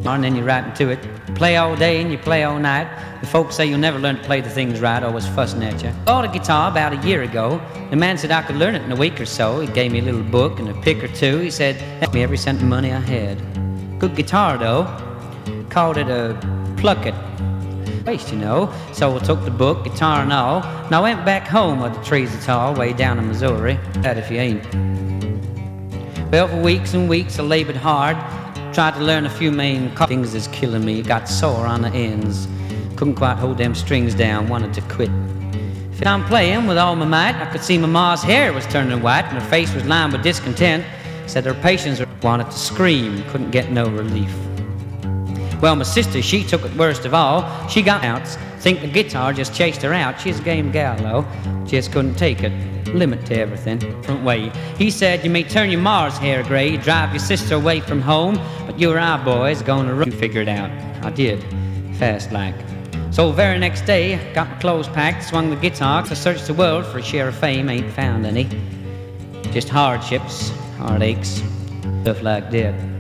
and then you're right into it. Play all day and you play all night. The folks say you'll never learn to play the things right, always fussing at you. Bought a guitar about a year ago. The man said I could learn it in a week or so. He gave me a little book and a pick or two. He said, "Help me every cent of money I had." Good guitar though. Called it a Pluckett. Waste, you know. So I took the book, guitar and all, and I went back home where the trees are tall, way down in Missouri. That if you ain't. Well, for weeks and weeks I labored hard. Tried to learn a few main things that's killing me. Got sore on the ends. Couldn't quite hold them strings down, wanted to quit. If I'm playing with all my might, I could see my ma's hair was turning white and her face was lined with discontent. Said her patients wanted to scream, couldn't get no relief. Well, my sister, she took it worst of all. She got out, think the guitar just chased her out. She's a game gal, though, just couldn't take it. Limit to everything, different way. He said, you may turn your ma's hair gray, drive your sister away from home, but you or I, boys, gonna run. You figure it out. I did, fast like. So very next day, got my clothes packed, swung the guitar, I searched the world for a share of fame, ain't found any. Just hardships, heartaches, stuff like that.